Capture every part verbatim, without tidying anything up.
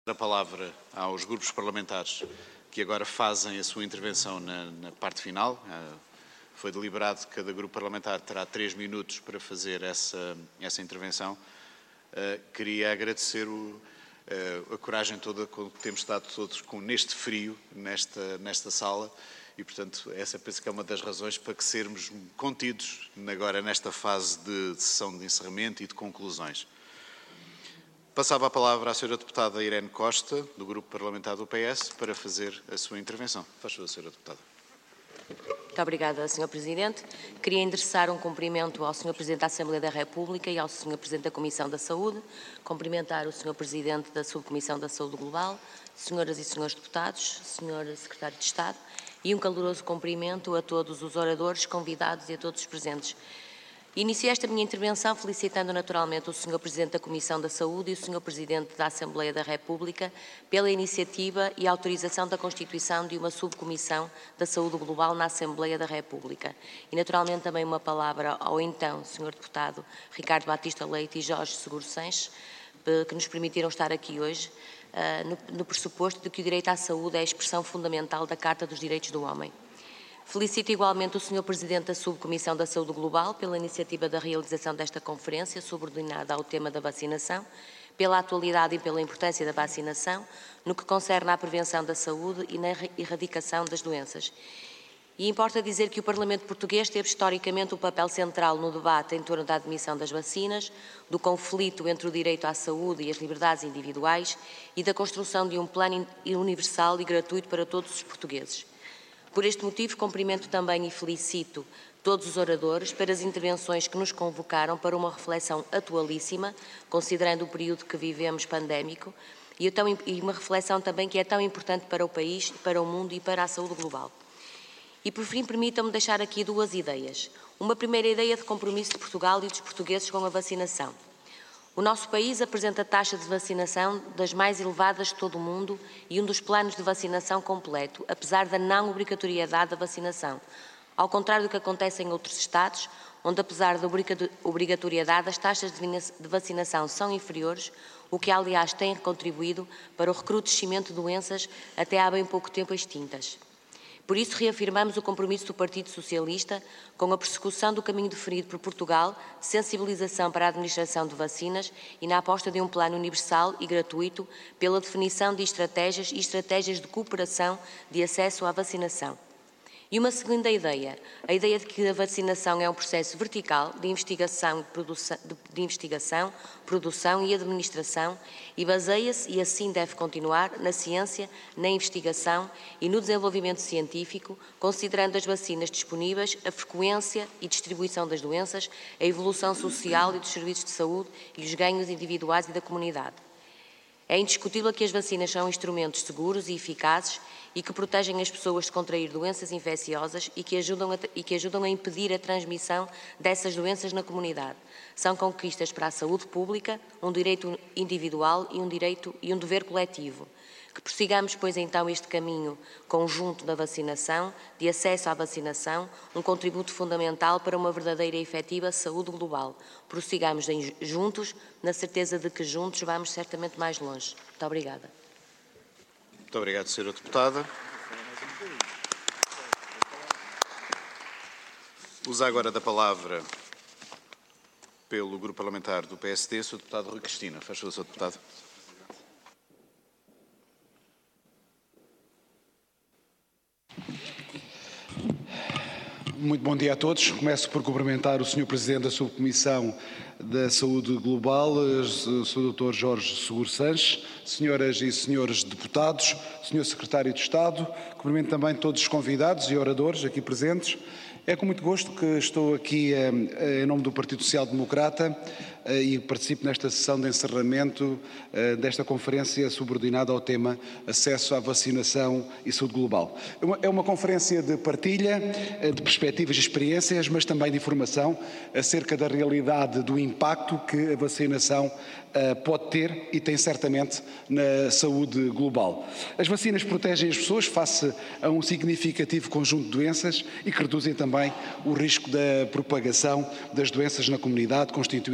A palavra aos grupos parlamentares que agora fazem a sua intervenção na, na parte final. Foi deliberado que cada grupo parlamentar terá três minutos para fazer essa, essa intervenção. Queria agradecer o, a coragem toda que temos estado todos com, neste frio, nesta, nesta sala, e, portanto, essa penso que é uma das razões para que sermos contidos agora nesta fase de, de sessão de encerramento e de conclusões. Passava a palavra à senhora deputada Irene Costa, do Grupo Parlamentar do P S, para fazer a sua intervenção. Faz favor, senhora deputada. Muito obrigada, senhor Presidente. Queria endereçar um cumprimento ao senhor Presidente da Assembleia da República e ao senhor Presidente da Comissão da Saúde, cumprimentar o senhor Presidente da Subcomissão da Saúde Global, senhoras e senhores deputados, senhor Secretário de Estado, e um caloroso cumprimento a todos os oradores, convidados e a todos os presentes. Iniciei esta minha intervenção felicitando naturalmente o senhor Presidente da Comissão da Saúde e o senhor Presidente da Assembleia da República pela iniciativa e autorização da constituição de uma subcomissão da saúde global na Assembleia da República. E naturalmente também uma palavra ao então senhor Deputado Ricardo Batista Leite e Jorge Seguro Sanches, que nos permitiram estar aqui hoje, no, no pressuposto de que o direito à saúde é a expressão fundamental da Carta dos Direitos do Homem. Felicito igualmente o senhor Presidente da Subcomissão da Saúde Global pela iniciativa da realização desta conferência subordinada ao tema da vacinação, pela atualidade e pela importância da vacinação no que concerne à prevenção da saúde e na erradicação das doenças. E importa dizer que o Parlamento português teve historicamente um papel central no debate em torno da admissão das vacinas, do conflito entre o direito à saúde e as liberdades individuais e da construção de um plano universal e gratuito para todos os portugueses. Por este motivo, cumprimento também e felicito todos os oradores pelas intervenções que nos convocaram para uma reflexão atualíssima, considerando o período que vivemos pandémico, e uma reflexão também que é tão importante para o país, para o mundo e para a saúde global. E, por fim, permitam-me deixar aqui duas ideias. Uma primeira ideia de compromisso de Portugal e dos portugueses com a vacinação. O nosso país apresenta taxa de vacinação das mais elevadas de todo o mundo e um dos planos de vacinação completo, apesar da não obrigatoriedade da vacinação. Ao contrário do que acontece em outros Estados, onde, apesar da obrigatoriedade, as taxas de vacinação são inferiores, o que, aliás, tem contribuído para o recrudescimento de doenças até há bem pouco tempo extintas. Por isso, reafirmamos o compromisso do Partido Socialista com a persecução do caminho definido por Portugal, sensibilização para a administração de vacinas e na aposta de um plano universal e gratuito pela definição de estratégias e estratégias de cooperação de acesso à vacinação. E uma segunda ideia, a ideia de que a vacinação é um processo vertical de investigação, produção, de, de investigação, produção e administração e baseia-se, e assim deve continuar, na ciência, na investigação e no desenvolvimento científico, considerando as vacinas disponíveis, a frequência e distribuição das doenças, a evolução social e dos serviços de saúde e os ganhos individuais e da comunidade. É indiscutível que as vacinas são instrumentos seguros e eficazes e que protegem as pessoas de contrair doenças infecciosas e que ajudam a, e que ajudam a impedir a transmissão dessas doenças na comunidade. São conquistas para a saúde pública, um direito individual e um direito e um dever coletivo. Que prossigamos, pois, então, este caminho conjunto da vacinação, de acesso à vacinação, um contributo fundamental para uma verdadeira e efetiva saúde global. Prossigamos juntos, na certeza de que juntos vamos certamente mais longe. Muito obrigada. Muito obrigado, senhora Deputada. Usa agora da palavra, pelo Grupo Parlamentar do P S D, o senhor Deputado Rui Cristina. Faz favor, senhor Deputado. Muito bom dia a todos. Começo por cumprimentar o senhor Presidente da Subcomissão da Saúde Global, o senhor doutor Jorge Seguro Sanches, senhoras e senhores deputados, senhor Secretário de Estado, cumprimento também todos os convidados e oradores aqui presentes. É com muito gosto que estou aqui em nome do Partido Social Democrata e participo nesta sessão de encerramento desta conferência subordinada ao tema Acesso à Vacinação e Saúde Global. É uma conferência de partilha, de perspectivas e experiências, mas também de informação acerca da realidade do impacto que a vacinação pode ter e tem certamente na saúde global. As vacinas protegem as pessoas face a um significativo conjunto de doenças e que reduzem também o risco da propagação das doenças na comunidade, constituindo aqui um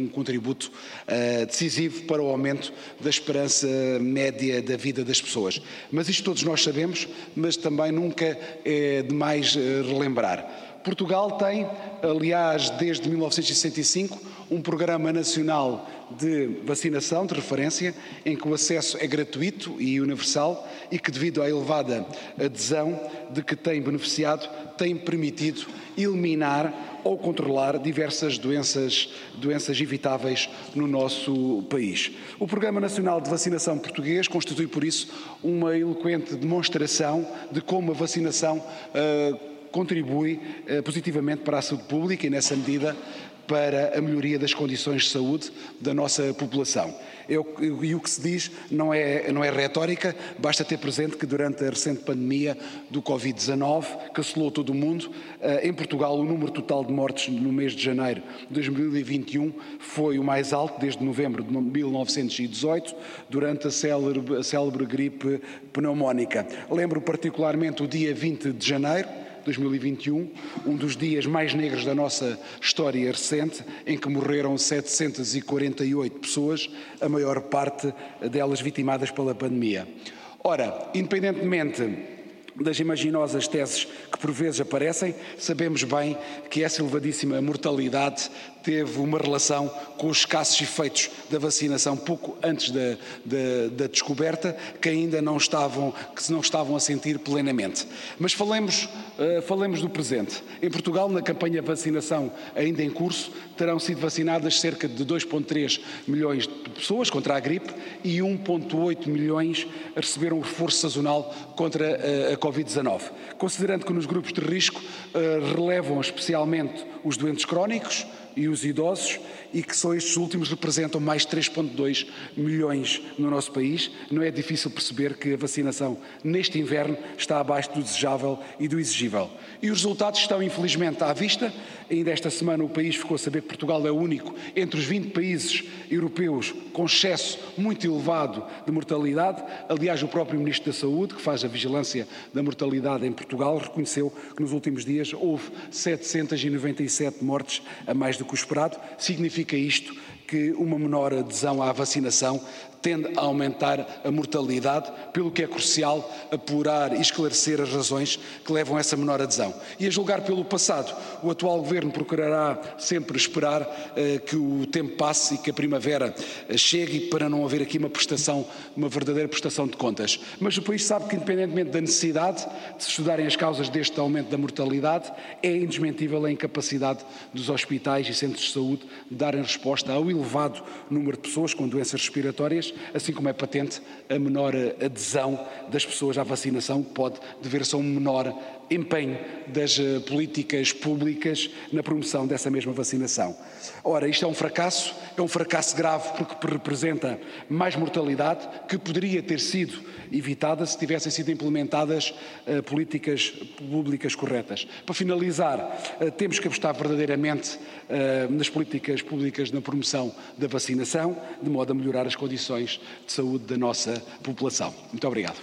um contributo uh, decisivo para o aumento da esperança média da vida das pessoas. Mas isto todos nós sabemos, mas também nunca é demais uh, relembrar. Portugal tem, aliás, desde mil novecentos e sessenta e cinco, um programa nacional de vacinação de referência, em que o acesso é gratuito e universal e que, devido à elevada adesão de que tem beneficiado, tem permitido eliminar ou controlar diversas doenças, doenças evitáveis no nosso país. O Programa Nacional de Vacinação Português constitui, por isso, uma eloquente demonstração de como a vacinação uh, contribui eh, positivamente para a saúde pública e, nessa medida, para a melhoria das condições de saúde da nossa população. Eu, eu, e o que se diz não é, não é retórica, basta ter presente que durante a recente pandemia do Covid dezanove, que assolou todo o mundo, eh, em Portugal o número total de mortes no mês de janeiro de dois mil e vinte e um foi o mais alto desde novembro de mil novecentos e dezoito, durante a célebre, a célebre gripe pneumónica. Lembro particularmente o dia vinte de janeiro, dois mil e vinte e um, um dos dias mais negros da nossa história recente, em que morreram setecentas e quarenta e oito pessoas, a maior parte delas vitimadas pela pandemia. Ora, independentemente das imaginosas teses que por vezes aparecem, sabemos bem que essa elevadíssima mortalidade teve uma relação com os escassos efeitos da vacinação pouco antes da, da, da descoberta, que ainda não estavam, que se não estavam a sentir plenamente. Mas falemos, uh, falemos do presente. Em Portugal, na campanha de vacinação ainda em curso, terão sido vacinadas cerca de dois vírgula três milhões de pessoas contra a gripe e um vírgula oito milhões receberam o reforço sazonal contra a, a Covid dezanove. Considerando que nos grupos de risco uh, relevam especialmente os doentes crónicos e os idosos, e que só estes últimos representam mais de três vírgula dois milhões no nosso país, não é difícil perceber que a vacinação neste inverno está abaixo do desejável e do exigível. E os resultados estão infelizmente à vista. Ainda esta semana o país ficou a saber que Portugal é o único entre os vinte países europeus com excesso muito elevado de mortalidade. Aliás, o próprio Ministro da Saúde, que faz a vigilância da mortalidade em Portugal, reconheceu que nos últimos dias houve setecentas e noventa e sete mortes a mais do que o esperado. Significa isto que uma menor adesão à vacinação tende a aumentar a mortalidade, pelo que é crucial apurar e esclarecer as razões que levam a essa menor adesão. E a julgar pelo passado, o atual Governo procurará sempre esperar uh, que o tempo passe e que a primavera uh, chegue para não haver aqui uma prestação, uma verdadeira prestação de contas. Mas o país sabe que, independentemente da necessidade de se estudarem as causas deste aumento da mortalidade, é indesmentível a incapacidade dos hospitais e centros de saúde de darem resposta ao elevado número de pessoas com doenças respiratórias, assim como é patente a menor adesão das pessoas à vacinação, que pode dever-se a um menor empenho das uh, políticas públicas na promoção dessa mesma vacinação. Ora, isto é um fracasso, é um fracasso grave porque representa mais mortalidade que poderia ter sido evitada se tivessem sido implementadas uh, políticas públicas corretas. Para finalizar, uh, temos que apostar verdadeiramente uh, nas políticas públicas na promoção da vacinação, de modo a melhorar as condições de saúde da nossa população. Muito obrigado.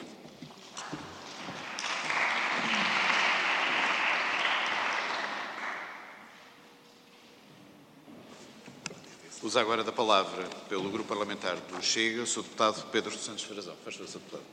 Usa agora da palavra, pelo Grupo Parlamentar do Chega, o senhor Deputado Pedro Santos Frazão. Faz favor, senhor Deputado.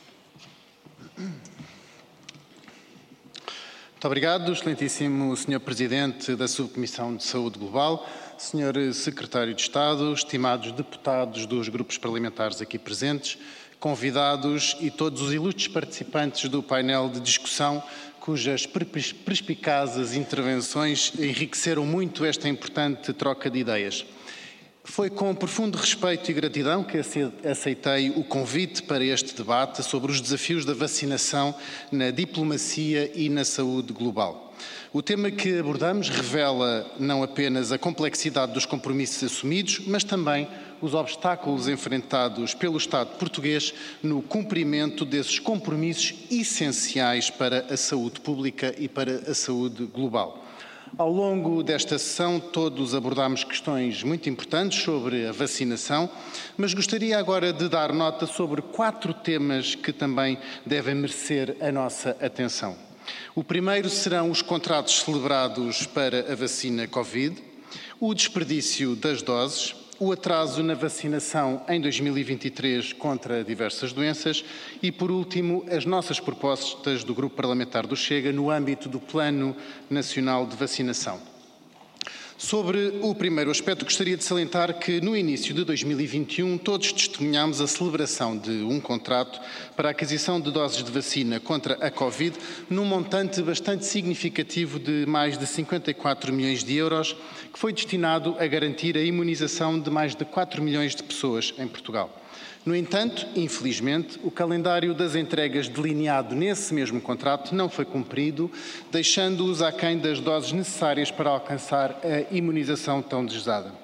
Muito obrigado, excelentíssimo senhor Presidente da Subcomissão de Saúde Global, senhor Secretário de Estado, estimados deputados dos grupos parlamentares aqui presentes, convidados e todos os ilustres participantes do painel de discussão, cujas perspicazes intervenções enriqueceram muito esta importante troca de ideias. Foi com profundo respeito e gratidão que aceitei o convite para este debate sobre os desafios da vacinação na diplomacia e na saúde global. O tema que abordamos revela não apenas a complexidade dos compromissos assumidos, mas também os obstáculos enfrentados pelo Estado português no cumprimento desses compromissos essenciais para a saúde pública e para a saúde global. Ao longo desta sessão, todos abordámos questões muito importantes sobre a vacinação, mas gostaria agora de dar nota sobre quatro temas que também devem merecer a nossa atenção. O primeiro serão os contratos celebrados para a vacina Covid. o desperdício das doses, o atraso na vacinação em dois mil e vinte e três contra diversas doenças e, por último, as nossas propostas do Grupo Parlamentar do Chega no âmbito do Plano Nacional de Vacinação. Sobre o primeiro aspecto, gostaria de salientar que no início de dois mil e vinte e um todos testemunhámos a celebração de um contrato para a aquisição de doses de vacina contra a Covid num montante bastante significativo de mais de cinquenta e quatro milhões de euros, que foi destinado a garantir a imunização de mais de quatro milhões de pessoas em Portugal. No entanto, infelizmente, o calendário das entregas delineado nesse mesmo contrato não foi cumprido, deixando-os aquém das doses necessárias para alcançar a imunização tão desejada.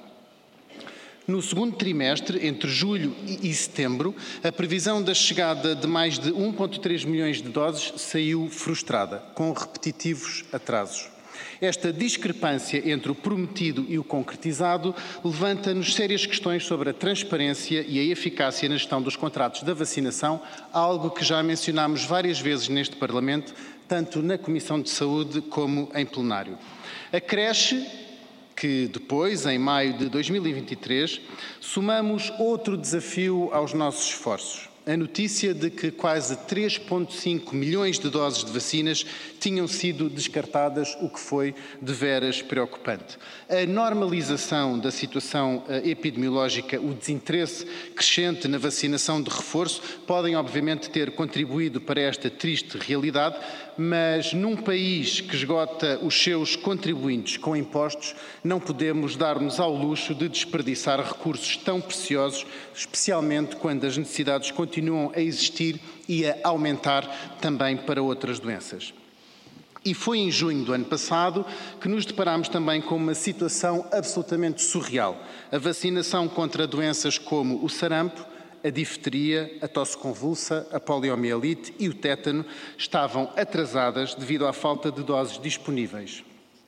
No segundo trimestre, entre julho e setembro, a previsão da chegada de mais de um vírgula três milhões de doses saiu frustrada, com repetitivos atrasos. Esta discrepância entre o prometido e o concretizado levanta-nos sérias questões sobre a transparência e a eficácia na gestão dos contratos da vacinação, algo que já mencionámos várias vezes neste Parlamento, tanto na Comissão de Saúde como em plenário. Acresce que depois, em maio de dois mil e vinte e três, somamos outro desafio aos nossos esforços. A notícia de que quase três vírgula cinco milhões de doses de vacinas tinham sido descartadas, o que foi de veras preocupante. A normalização da situação epidemiológica, o desinteresse crescente na vacinação de reforço, podem obviamente ter contribuído para esta triste realidade, mas num país que esgota os seus contribuintes com impostos, não podemos dar-nos ao luxo de desperdiçar recursos tão preciosos, especialmente quando as necessidades continuam a existir e a aumentar também para outras doenças. E foi em junho do ano passado que nos deparámos também com uma situação absolutamente surreal. A vacinação contra doenças como o sarampo, a difteria, a tosse convulsa, a poliomielite e o tétano estavam atrasadas devido à falta de doses disponíveis.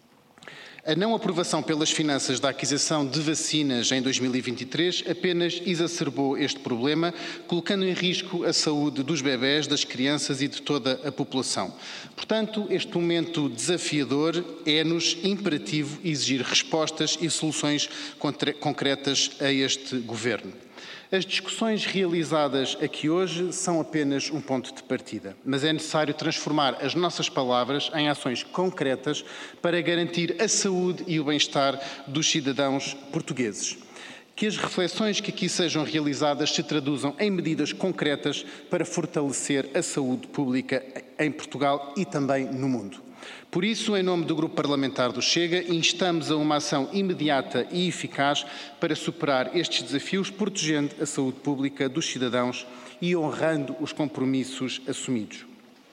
A não aprovação pelas finanças da aquisição de vacinas em dois mil e vinte e três apenas exacerbou este problema, colocando em risco a saúde dos bebés, das crianças e de toda a população. Portanto, este momento desafiador é-nos imperativo exigir respostas e soluções concretas a este Governo. As discussões realizadas aqui hoje são apenas um ponto de partida, mas é necessário transformar as nossas palavras em ações concretas para garantir a saúde e o bem-estar dos cidadãos portugueses. Que as reflexões que aqui sejam realizadas se traduzam em medidas concretas para fortalecer a saúde pública em Portugal e também no mundo. Por isso, em nome do Grupo Parlamentar do Chega, instamos a uma ação imediata e eficaz para superar estes desafios, protegendo a saúde pública dos cidadãos e honrando os compromissos assumidos.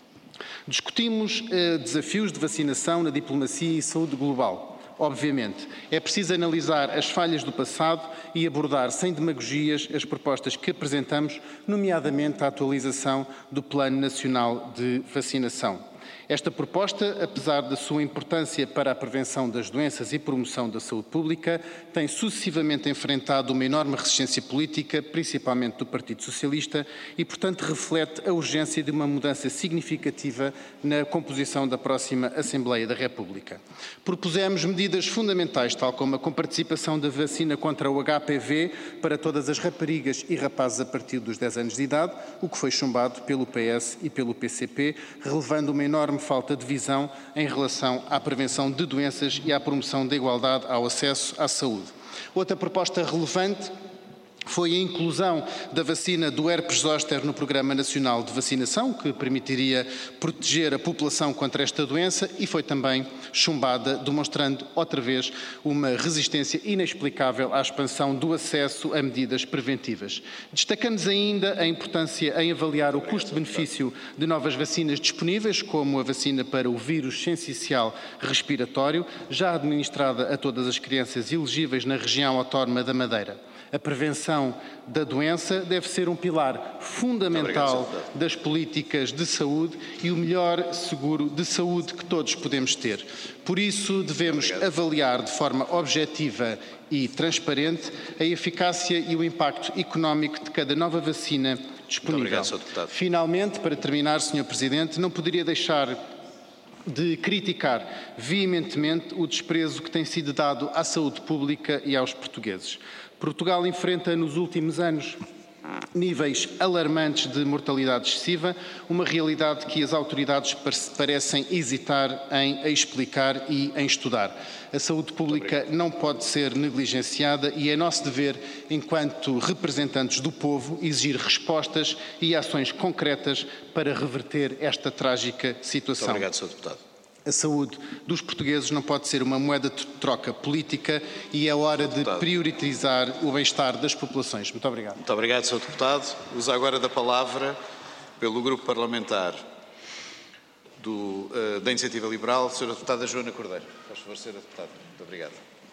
Discutimos eh, desafios de vacinação na diplomacia e saúde global. Obviamente, é preciso analisar as falhas do passado e abordar sem demagogias as propostas que apresentamos, nomeadamente a atualização do Plano Nacional de Vacinação. Esta proposta, apesar da sua importância para a prevenção das doenças e promoção da saúde pública, tem sucessivamente enfrentado uma enorme resistência política, principalmente do Partido Socialista, e, portanto, reflete a urgência de uma mudança significativa na composição da próxima Assembleia da República. Propusemos medidas fundamentais, tal como a comparticipação da vacina contra o H P V para todas as raparigas e rapazes a partir dos dez anos de idade, o que foi chumbado pelo P S e pelo P C P, relevando uma enorme falta de visão em relação à prevenção de doenças e à promoção da igualdade ao acesso à saúde. Outra proposta relevante foi a inclusão da vacina do herpes zoster no Programa Nacional de Vacinação, que permitiria proteger a população contra esta doença, e foi também chumbada, demonstrando outra vez uma resistência inexplicável à expansão do acesso a medidas preventivas. Destacamos ainda a importância em avaliar o custo-benefício de novas vacinas disponíveis, como a vacina para o vírus sensicial respiratório, já administrada a todas as crianças elegíveis na região autónoma da Madeira. A prevenção da doença deve ser um pilar fundamental das políticas de saúde e o melhor seguro de saúde que todos podemos ter. Por isso, devemos avaliar de forma objetiva e transparente a eficácia e o impacto económico de cada nova vacina disponível. Obrigado, senhor Deputado. Finalmente, para terminar, senhor Presidente, não poderia deixar de criticar veementemente o desprezo que tem sido dado à saúde pública e aos portugueses. Portugal enfrenta nos últimos anos níveis alarmantes de mortalidade excessiva, uma realidade que as autoridades parecem hesitar em explicar e em estudar. A saúde pública não pode ser negligenciada e é nosso dever, enquanto representantes do povo, exigir respostas e ações concretas para reverter esta trágica situação. Muito obrigado, senhor Deputado. A saúde dos portugueses não pode ser uma moeda de troca política e é hora de priorizar o bem-estar das populações. Muito obrigado. Muito obrigado, senhor Deputado. Uso agora da palavra, pelo Grupo Parlamentar do, uh, da Iniciativa Liberal, a senhora Deputada Joana Cordeiro. Faz favor, senhora Deputada. Muito obrigado.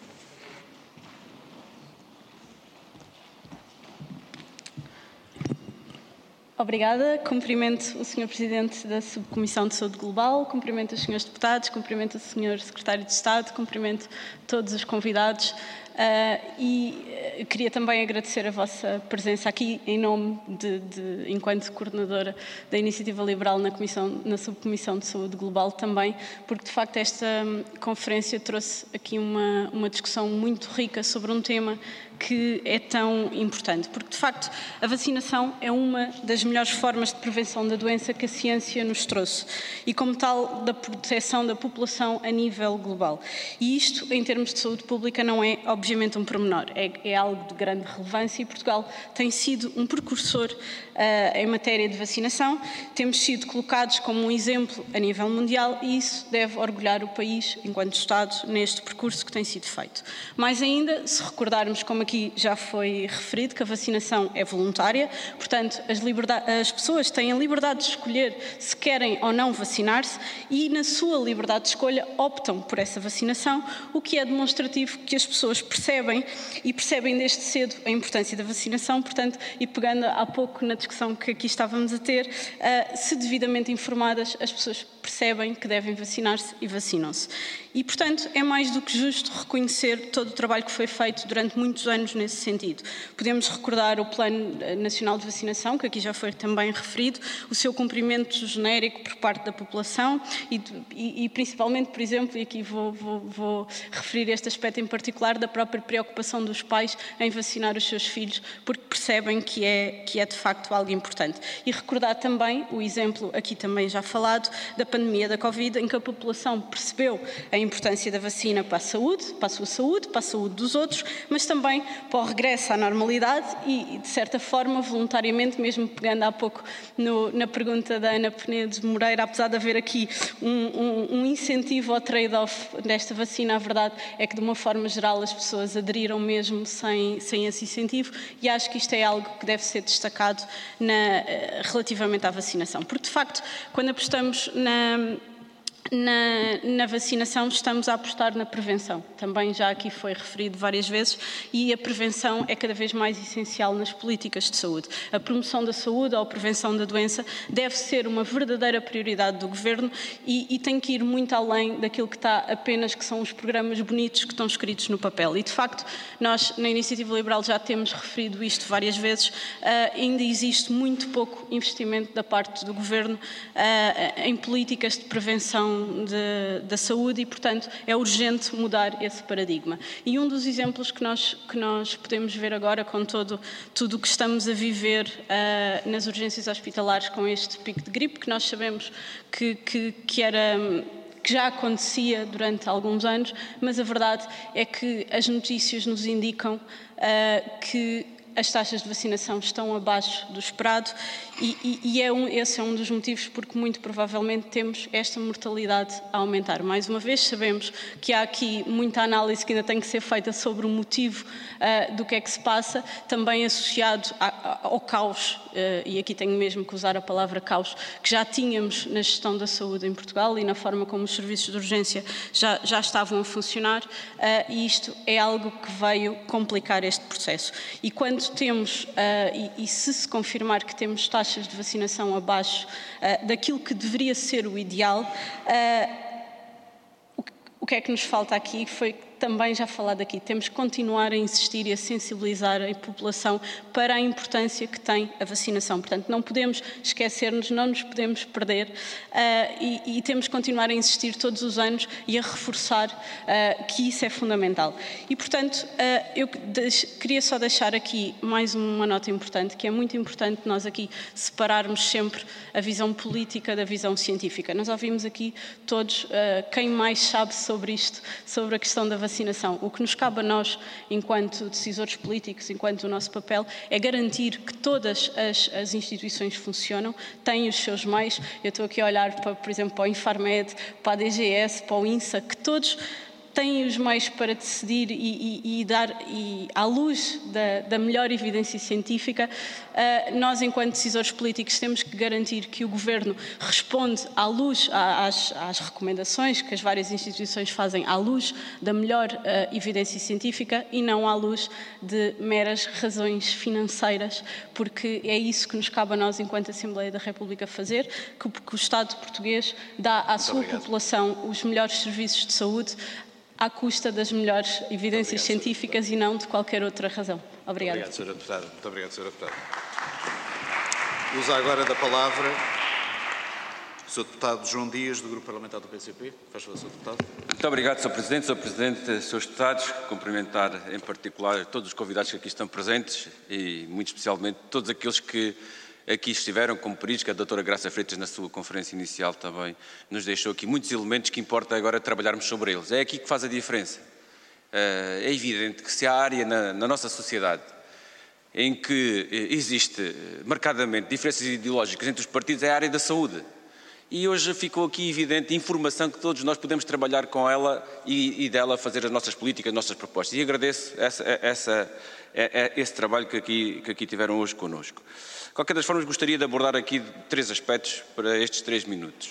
Obrigada. Cumprimento o senhor Presidente da Subcomissão de Saúde Global, cumprimento os senhores Deputados, cumprimento o senhor Secretário de Estado, cumprimento todos os convidados uh, e uh, queria também agradecer a vossa presença aqui em nome de, de, enquanto coordenadora da Iniciativa Liberal na, comissão, na Subcomissão de Saúde Global também, porque de facto esta um, conferência trouxe aqui uma, uma discussão muito rica sobre um tema que é tão importante, porque de facto a vacinação é uma das melhores formas de prevenção da doença que a ciência nos trouxe e como tal da proteção da população a nível global. E isto em termos de saúde pública não é obviamente um pormenor, é, é algo de grande relevância e Portugal tem sido um precursor uh, em matéria de vacinação, temos sido colocados como um exemplo a nível mundial e isso deve orgulhar o país enquanto Estado neste percurso que tem sido feito. Mais ainda, se recordarmos como aqui já foi referido, que a vacinação é voluntária, portanto as, as pessoas têm a liberdade de escolher se querem ou não vacinar-se e na sua liberdade de escolha optam por essa vacinação, o que é demonstrativo que as pessoas percebem e percebem desde cedo a importância da vacinação, portanto, e pegando há pouco na discussão que aqui estávamos a ter, uh, se devidamente informadas as pessoas percebem que devem vacinar-se e vacinam-se. E, portanto, é mais do que justo reconhecer todo o trabalho que foi feito durante muitos anos nesse sentido. Podemos recordar o Plano Nacional de Vacinação, que aqui já foi também referido, o seu cumprimento genérico por parte da população e, e, e principalmente, por exemplo, e aqui vou, vou, vou referir este aspecto em particular, da própria preocupação dos pais em vacinar os seus filhos, porque percebem que é, que é de facto algo importante. E recordar também o exemplo, aqui também já falado, da pandemia da Covid, em que a população percebeu a importância da vacina para a saúde, para a sua saúde, para a saúde dos outros, mas também para o regresso à normalidade e, de certa forma, voluntariamente, mesmo pegando há pouco no, na pergunta da Ana Penedo Moreira, apesar de haver aqui um, um, um incentivo ao trade-off desta vacina, a verdade é que, de uma forma geral, as pessoas aderiram mesmo sem, sem esse incentivo e acho que isto é algo que deve ser destacado na, relativamente à vacinação. Porque, de facto, quando apostamos na... Na, na vacinação estamos a apostar na prevenção, também já aqui foi referido várias vezes e a prevenção é cada vez mais essencial nas políticas de saúde. A promoção da saúde ou a prevenção da doença deve ser uma verdadeira prioridade do Governo e, e tem que ir muito além daquilo que está apenas que são os programas bonitos que estão escritos no papel. E de facto nós na Iniciativa Liberal já temos referido isto várias vezes, uh, ainda existe muito pouco investimento da parte do Governo uh, em políticas de prevenção De, da saúde e, portanto, é urgente mudar esse paradigma. E um dos exemplos que nós, que nós podemos ver agora com todo, tudo o que estamos a viver uh, nas urgências hospitalares com este pico de gripe, que nós sabemos que, que, que era... que já acontecia durante alguns anos, mas a verdade é que as notícias nos indicam uh, que as taxas de vacinação estão abaixo do esperado e, e, e é um, esse é um dos motivos porque muito provavelmente temos esta mortalidade a aumentar. Mais uma vez sabemos que há aqui muita análise que ainda tem que ser feita sobre o motivo uh, do que é que se passa, também associado a, a, ao caos, uh, e aqui tenho mesmo que usar a palavra caos, que já tínhamos na gestão da saúde em Portugal e na forma como os serviços de urgência já, já estavam a funcionar, uh, e isto é algo que veio complicar este processo. E quando temos, uh, e, e se se confirmar que temos taxas de vacinação abaixo uh, daquilo que deveria ser o ideal, uh, o, que, o que é que nos falta aqui foi também já falado aqui, temos que continuar a insistir e a sensibilizar a população para a importância que tem a vacinação. Portanto, não podemos esquecer-nos, não nos podemos perder uh, e, e temos que continuar a insistir todos os anos e a reforçar uh, que isso é fundamental. E, portanto, uh, eu queria só deixar aqui mais uma nota importante, que é muito importante nós aqui separarmos sempre a visão política da visão científica. Nós ouvimos aqui todos uh, quem mais sabe sobre isto, sobre a questão da vacinação. O que nos cabe a nós, enquanto decisores políticos, enquanto o nosso papel, é garantir que todas as, as instituições funcionam, têm os seus meios. Eu estou aqui a olhar, para, por exemplo, para o Infarmed, para a D G S, para o INSA, que todos têm os meios para decidir e, e, e dar, e, à luz da, da melhor evidência científica, uh, nós, enquanto decisores políticos, temos que garantir que o Governo responde à luz, às, às recomendações que as várias instituições fazem à luz da melhor uh, evidência científica e não à luz de meras razões financeiras, porque é isso que nos cabe a nós, enquanto Assembleia da República, fazer, que, que o Estado português dá à Muito sua obrigado. população os melhores serviços de saúde, à custa das melhores evidências obrigado, científicas e não de qualquer outra razão. Obrigada. Muito obrigado, senhora Deputada. Muito obrigado, senhora Deputada. Usa agora da palavra o senhor Deputado João Dias, do Grupo Parlamentar do P C P. Faz favor, senhor Deputado. Muito obrigado, senhor Presidente. senhor Presidente, senhores Deputados, cumprimentar em particular todos os convidados que aqui estão presentes e, muito especialmente, todos aqueles que aqui estiveram como peritos, que a doutora Graça Freitas, na sua conferência inicial, também nos deixou aqui muitos elementos que importa agora trabalharmos sobre eles. É aqui que faz a diferença. É evidente que se há área na, na nossa sociedade em que existe marcadamente diferenças ideológicas entre os partidos, é a área da saúde. E hoje ficou aqui evidente a informação que todos nós podemos trabalhar com ela e, e dela fazer as nossas políticas, as nossas propostas. E agradeço essa, essa, esse trabalho que aqui, que aqui tiveram hoje connosco. De qualquer das formas, gostaria de abordar aqui três aspectos para estes três minutos.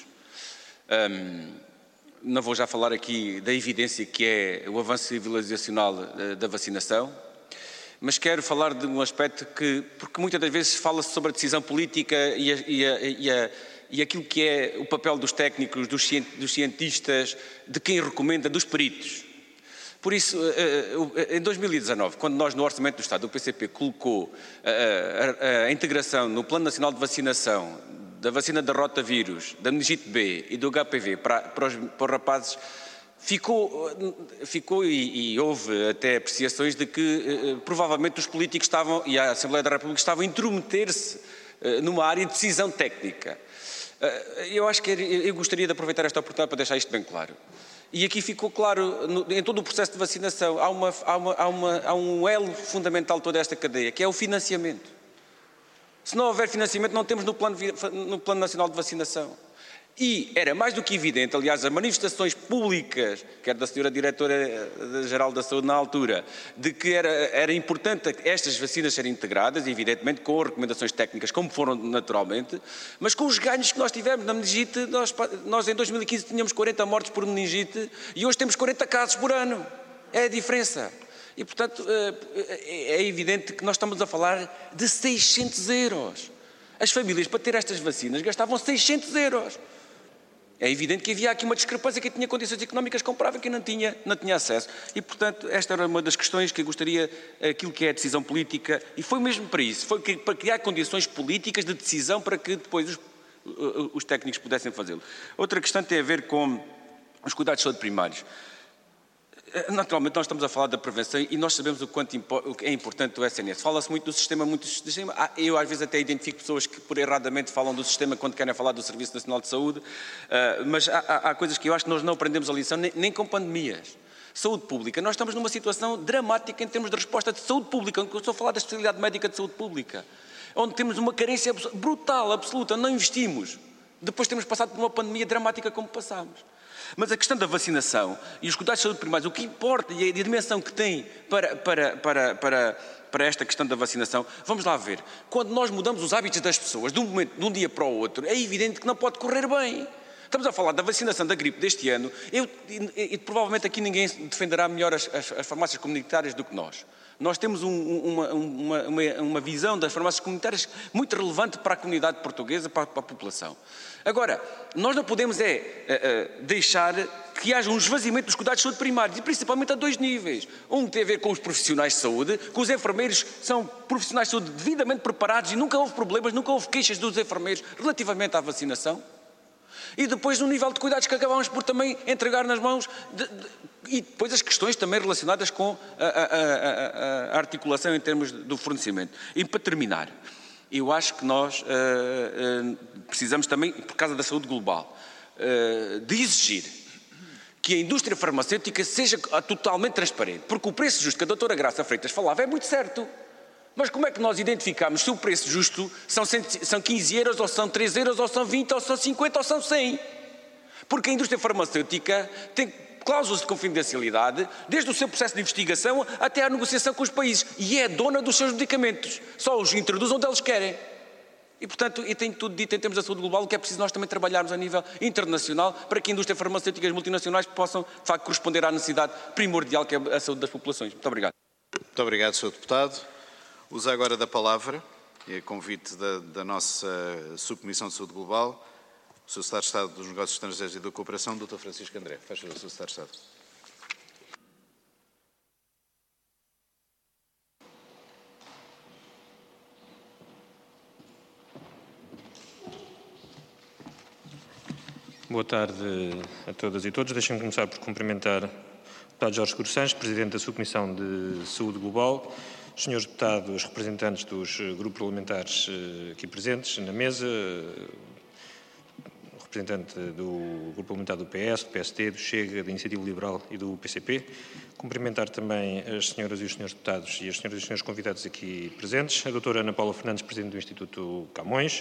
Um, não vou já falar aqui da evidência que é o avanço civilizacional da vacinação, mas quero falar de um aspecto que, porque muitas das vezes fala-se sobre a decisão política e, a, e, a, e, a, e aquilo que é o papel dos técnicos, dos cientistas, de quem recomenda, dos peritos. Por isso, em dois mil e dezanove, quando nós no Orçamento do Estado, o P C P, colocou a, a, a integração no Plano Nacional de Vacinação da vacina da rotavírus, da meningite B e do H P V para, para, os, para os rapazes, ficou, ficou e, e houve até apreciações de que provavelmente os políticos estavam, e a Assembleia da República estavam a intrometer-se numa área de decisão técnica. Eu acho que eu gostaria de aproveitar esta oportunidade para deixar isto bem claro. E aqui ficou claro, no, em todo o processo de vacinação, há, uma, há, uma, há, uma, há um elo fundamental de toda esta cadeia, que é o financiamento. Se não houver financiamento, não temos no Plano, no Plano Nacional de Vacinação. E era mais do que evidente, aliás, as manifestações públicas, quer da senhora Diretora-Geral da Saúde na altura, de que era, era importante estas vacinas serem integradas, evidentemente com recomendações técnicas, como foram naturalmente, mas com os ganhos que nós tivemos na meningite. Nós, nós em dois mil e quinze tínhamos quarenta mortes por meningite e hoje temos quarenta casos por ano. É a diferença. E, portanto, é evidente que nós estamos a falar de seiscentos euros. As famílias, para ter estas vacinas, gastavam seiscentos euros. É evidente que havia aqui uma discrepância, quem tinha condições económicas comprava, quem não tinha, não tinha acesso. E, portanto, esta era uma das questões que eu gostaria, aquilo que é a decisão política, e foi mesmo para isso, foi para criar condições políticas de decisão para que depois os, os técnicos pudessem fazê-lo. Outra questão tem a ver com os cuidados de saúde primários. Naturalmente, nós estamos a falar da prevenção e nós sabemos o quanto é importante o S N S. Fala-se muito do sistema, muito do sistema. Eu, às vezes, até identifico pessoas que, por erradamente, falam do sistema quando querem falar do Serviço Nacional de Saúde, mas há, há coisas que eu acho que nós não aprendemos a lição, nem, nem com pandemias. Saúde pública. Nós estamos numa situação dramática em termos de resposta de saúde pública, eu estou a falar da especialidade médica de saúde pública, onde temos uma carência brutal, absoluta, não investimos. Depois temos passado por uma pandemia dramática como passámos. Mas a questão da vacinação e os cuidados de saúde primários, o que importa e a dimensão que tem para, para, para, para, para esta questão da vacinação, vamos lá ver. Quando nós mudamos os hábitos das pessoas de um, momento, de um dia para o outro, é evidente que não pode correr bem. Estamos a falar da vacinação da gripe deste ano, eu, e, e provavelmente aqui ninguém defenderá melhor as, as, as farmácias comunitárias do que nós. Nós temos um, uma, uma, uma, uma visão das farmácias comunitárias muito relevante para a comunidade portuguesa, para a, para a população. Agora, nós não podemos é, é, é deixar que haja um esvaziamento dos cuidados de saúde primários, e principalmente a dois níveis. Um tem a ver com os profissionais de saúde, que os enfermeiros são profissionais de saúde devidamente preparados e nunca houve problemas, nunca houve queixas dos enfermeiros relativamente à vacinação. E depois um nível de cuidados que acabamos por também entregar nas mãos de, de, e depois as questões também relacionadas com a, a, a, a articulação em termos do fornecimento. E para terminar, eu acho que nós uh, uh, precisamos também, por causa da saúde global, uh, de exigir que a indústria farmacêutica seja totalmente transparente, porque o preço justo que a doutora Graça Freitas falava é muito certo. Mas como é que nós identificamos se o preço justo são, são quinze euros, ou são três euros, ou são vinte, ou são cinquenta, ou são cem? Porque a indústria farmacêutica tem cláusulas de confidencialidade, desde o seu processo de investigação até à negociação com os países, e é dona dos seus medicamentos. Só os introduz onde eles querem. E, portanto, eu tenho tudo dito em termos da saúde global, que é preciso nós também trabalharmos a nível internacional para que a indústria farmacêutica e as multinacionais possam, de facto, corresponder à necessidade primordial que é a saúde das populações. Muito obrigado. Muito obrigado, senhor Deputado. Uso agora da palavra, e a convite da, da nossa Subcomissão de Saúde Global, o senhor Secretário de Estado dos Negócios Estrangeiros e da Cooperação, doutor Francisco André. Faz favor, senhor Secretário de Estado. Boa tarde a todas e todos. Deixem-me começar por cumprimentar o deputado Jorge Seguro Sanches, Presidente da Subcomissão de Saúde Global, os senhores deputados representantes dos grupos parlamentares aqui presentes na mesa, o representante do grupo parlamentar do P S, do P S D, do Chega, da Iniciativa Liberal e do P C P. Cumprimentar também as senhoras e os senhores deputados e as senhoras e os senhores convidados aqui presentes, a doutora Ana Paula Fernandes, Presidente do Instituto Camões,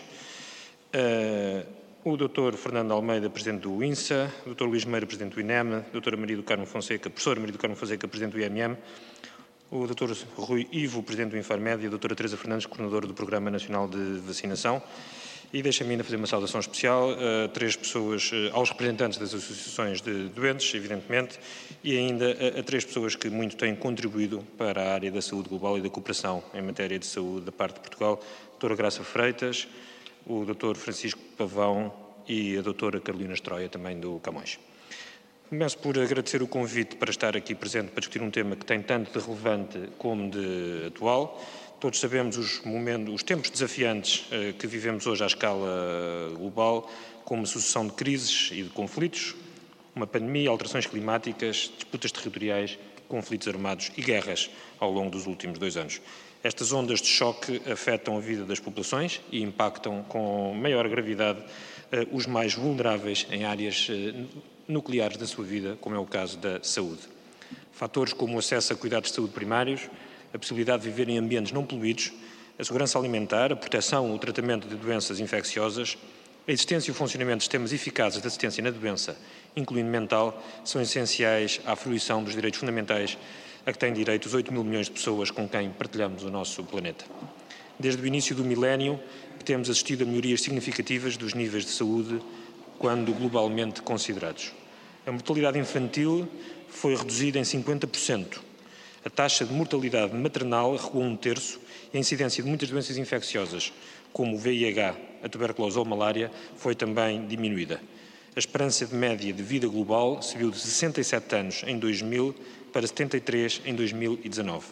o doutor Fernando Almeida, Presidente do INSA, o doutor Luís Meira, Presidente do INEM, a doutora Maria do Carmo Fonseca, Professora Maria do Carmo Fonseca, Presidente do I M M, o doutor Rui Ivo, Presidente do Infarmed, e a doutora Teresa Fernandes, Coordenadora do Programa Nacional de Vacinação. E deixa-me ainda fazer uma saudação especial a três pessoas, aos representantes das associações de doentes, evidentemente, e ainda a, a três pessoas que muito têm contribuído para a área da saúde global e da cooperação em matéria de saúde da parte de Portugal, a doutora Graça Freitas, o doutor Francisco Pavão e a doutora Carolina Estroia, também do Camões. Começo por agradecer o convite para estar aqui presente para discutir um tema que tem tanto de relevante como de atual. Todos sabemos os, momentos, os tempos desafiantes eh, que vivemos hoje à escala global, com uma sucessão de crises e de conflitos, uma pandemia, alterações climáticas, disputas territoriais, conflitos armados e guerras ao longo dos últimos dois anos. Estas ondas de choque afetam a vida das populações e impactam com maior gravidade eh, os mais vulneráveis em áreas eh, nucleares da sua vida, como é o caso da saúde. Fatores como o acesso a cuidados de saúde primários, a possibilidade de viver em ambientes não poluídos, a segurança alimentar, a proteção ou o tratamento de doenças infecciosas, a existência e o funcionamento de sistemas eficazes de assistência na doença, incluindo mental, são essenciais à fruição dos direitos fundamentais a que têm direito os oito mil milhões de pessoas com quem partilhamos o nosso planeta. Desde o início do milénio, que temos assistido a melhorias significativas dos níveis de saúde, quando globalmente considerados. A mortalidade infantil foi reduzida em cinquenta por cento. A taxa de mortalidade maternal recuou um terço e a incidência de muitas doenças infecciosas, como o V I H, a tuberculose ou a malária, foi também diminuída. A esperança de média de vida global subiu de sessenta e sete anos em dois mil para setenta e três em dois mil e dezanove.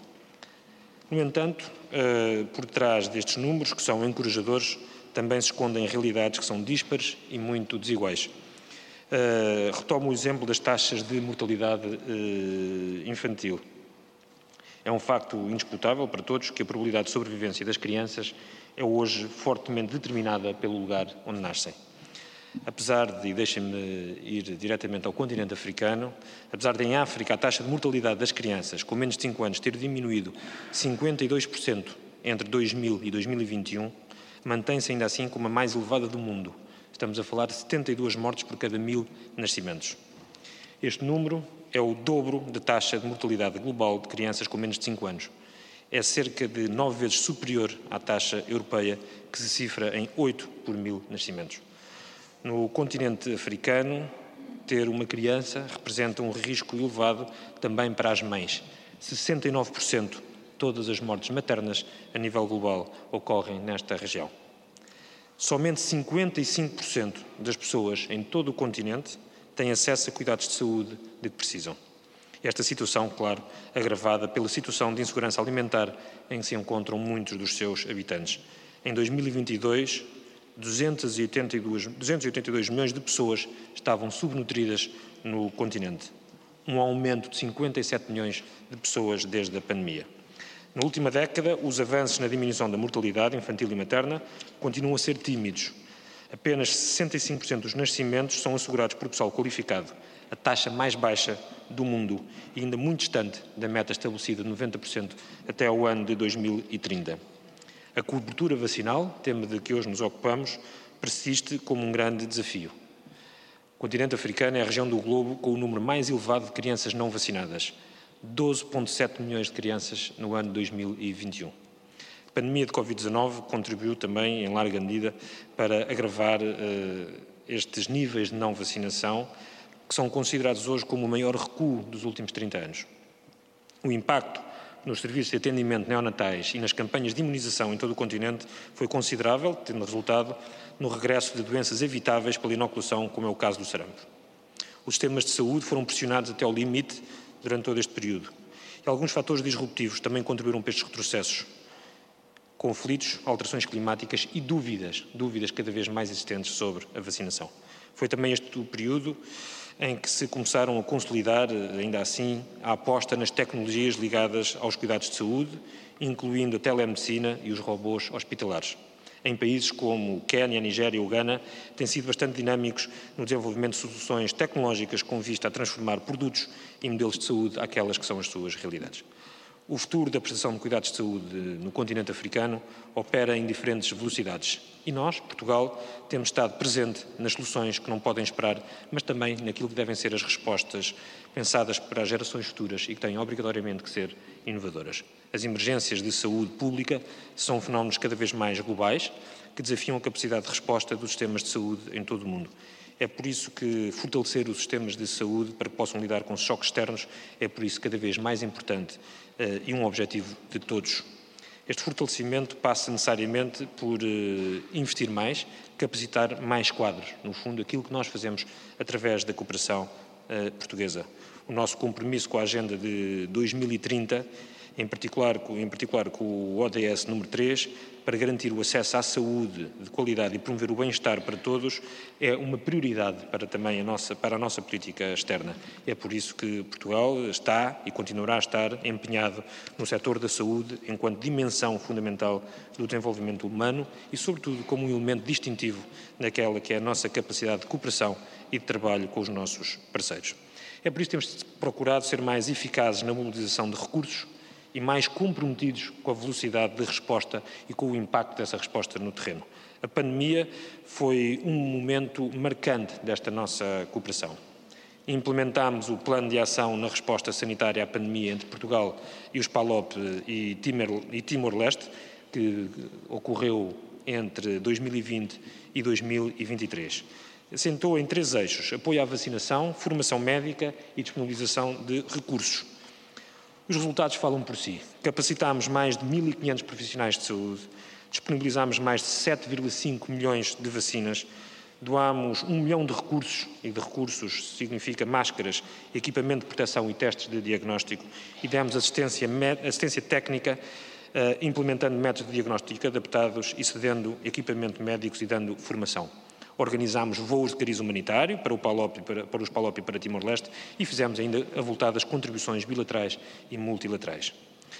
No entanto, por trás destes números, que são encorajadores, também se escondem realidades que são díspares e muito desiguais. Retomo o exemplo das taxas de mortalidade infantil. É um facto indisputável para todos que a probabilidade de sobrevivência das crianças é hoje fortemente determinada pelo lugar onde nascem. Apesar de, e deixem-me ir diretamente ao continente africano, apesar de em África a taxa de mortalidade das crianças com menos de cinco anos ter diminuído cinquenta e dois por cento entre dois mil e dois mil e vinte e um, mantém-se ainda assim como a mais elevada do mundo. Estamos a falar de setenta e duas mortes por cada mil nascimentos. Este número é o dobro da taxa de mortalidade global de crianças com menos de cinco anos. É cerca de nove vezes superior à taxa europeia, que se cifra em oito por mil nascimentos. No continente africano, ter uma criança representa um risco elevado também para as mães. sessenta e nove por cento todas as mortes maternas a nível global ocorrem nesta região. Somente cinquenta e cinco por cento das pessoas em todo o continente têm acesso a cuidados de saúde de que precisam. Esta situação, claro, agravada pela situação de insegurança alimentar em que se encontram muitos dos seus habitantes. Em dois mil e vinte e dois, duzentos e oitenta e dois milhões de pessoas estavam subnutridas no continente, um aumento de cinquenta e sete milhões de pessoas desde a pandemia. Na última década, os avanços na diminuição da mortalidade infantil e materna continuam a ser tímidos. Apenas sessenta e cinco por cento dos nascimentos são assegurados por pessoal qualificado, a taxa mais baixa do mundo e ainda muito distante da meta estabelecida de noventa por cento até ao ano de dois mil e trinta. A cobertura vacinal, tema de que hoje nos ocupamos, persiste como um grande desafio. O continente africano é a região do globo com o número mais elevado de crianças não vacinadas, doze vírgula sete milhões de crianças no ano dois mil e vinte e um. A pandemia de covid dezanove contribuiu também, em larga medida, para agravar uh, estes níveis de não vacinação, que são considerados hoje como o maior recuo dos últimos trinta anos. O impacto nos serviços de atendimento neonatais e nas campanhas de imunização em todo o continente foi considerável, tendo resultado no regresso de doenças evitáveis pela inoculação, como é o caso do sarampo. Os sistemas de saúde foram pressionados até ao limite durante todo este período. E alguns fatores disruptivos também contribuíram para estes retrocessos. Conflitos, alterações climáticas e dúvidas, dúvidas cada vez mais existentes sobre a vacinação. Foi também este o período em que se começaram a consolidar, ainda assim, a aposta nas tecnologias ligadas aos cuidados de saúde, incluindo a telemedicina e os robôs hospitalares. Em países como Quénia, Nigéria ou Gana, têm sido bastante dinâmicos no desenvolvimento de soluções tecnológicas com vista a transformar produtos e modelos de saúde àquelas que são as suas realidades. O futuro da prestação de cuidados de saúde no continente africano opera em diferentes velocidades. E nós, Portugal, temos estado presente nas soluções que não podem esperar, mas também naquilo que devem ser as respostas pensadas para as gerações futuras e que têm obrigatoriamente que ser inovadoras. As emergências de saúde pública são fenómenos cada vez mais globais que desafiam a capacidade de resposta dos sistemas de saúde em todo o mundo. É por isso que fortalecer os sistemas de saúde para que possam lidar com choques externos é por isso cada vez mais importante uh, e um objetivo de todos. Este fortalecimento passa necessariamente por uh, investir mais, capacitar mais quadros. No fundo, aquilo que nós fazemos através da cooperação uh, portuguesa. O nosso compromisso com a Agenda de dois mil e trinta, em particular, em particular com o O D S número três, para garantir o acesso à saúde de qualidade e promover o bem-estar para todos, é uma prioridade para também a nossa, para a nossa política externa. É por isso que Portugal está e continuará a estar empenhado no setor da saúde enquanto dimensão fundamental do desenvolvimento humano e, sobretudo, como um elemento distintivo daquela que é a nossa capacidade de cooperação e de trabalho com os nossos parceiros. É por isso que temos procurado ser mais eficazes na mobilização de recursos e mais comprometidos com a velocidade de resposta e com o impacto dessa resposta no terreno. A pandemia foi um momento marcante desta nossa cooperação. Implementámos o plano de ação na resposta sanitária à pandemia entre Portugal e os PALOP e Timor-Leste, que ocorreu entre dois mil e vinte e dois mil e vinte e três. Assentou em três eixos: apoio à vacinação, formação médica e disponibilização de recursos. Os resultados falam por si. Capacitámos mais de mil e quinhentos profissionais de saúde, disponibilizámos mais de sete vírgula cinco milhões de vacinas, doámos um milhão de recursos, e de recursos significa máscaras, equipamento de proteção e testes de diagnóstico, e demos assistência, assistência técnica, uh, implementando métodos de diagnóstico adaptados e cedendo equipamento médicos e dando formação. Organizámos voos de cariz humanitário para, o PALOP, para, para os PALOP e para Timor-Leste e fizemos ainda avultadas contribuições bilaterais e multilaterais.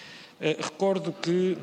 Uh, recordo que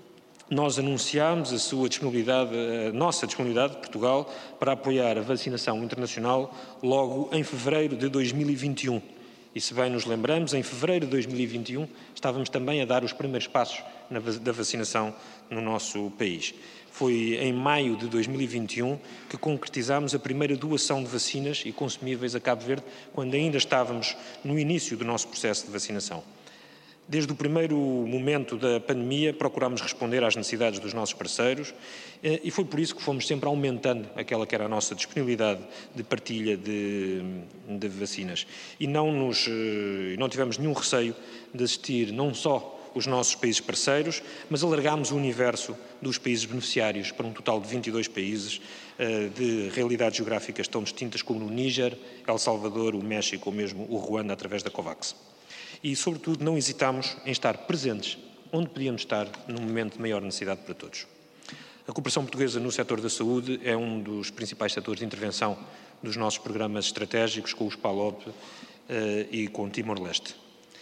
nós anunciámos a sua disponibilidade, a nossa disponibilidade de Portugal para apoiar a vacinação internacional logo em fevereiro de dois mil e vinte e um. E se bem nos lembramos, em fevereiro de dois mil e vinte e um estávamos também a dar os primeiros passos na, da vacinação no nosso país. Foi em maio de dois mil e vinte e um que concretizámos a primeira doação de vacinas e consumíveis a Cabo Verde, quando ainda estávamos no início do nosso processo de vacinação. Desde o primeiro momento da pandemia, procurámos responder às necessidades dos nossos parceiros e foi por isso que fomos sempre aumentando aquela que era a nossa disponibilidade de partilha de, de vacinas. E não, nos, não tivemos nenhum receio de assistir não só os nossos países parceiros, mas alargámos o universo dos países beneficiários para um total de vinte e dois países de realidades geográficas tão distintas como o Níger, El Salvador, o México ou mesmo o Ruanda através da COVAX. E, sobretudo, não hesitamos em estar presentes onde podíamos estar num momento de maior necessidade para todos. A cooperação portuguesa no setor da saúde é um dos principais setores de intervenção dos nossos programas estratégicos com os PALOP uh, e com o Timor-Leste.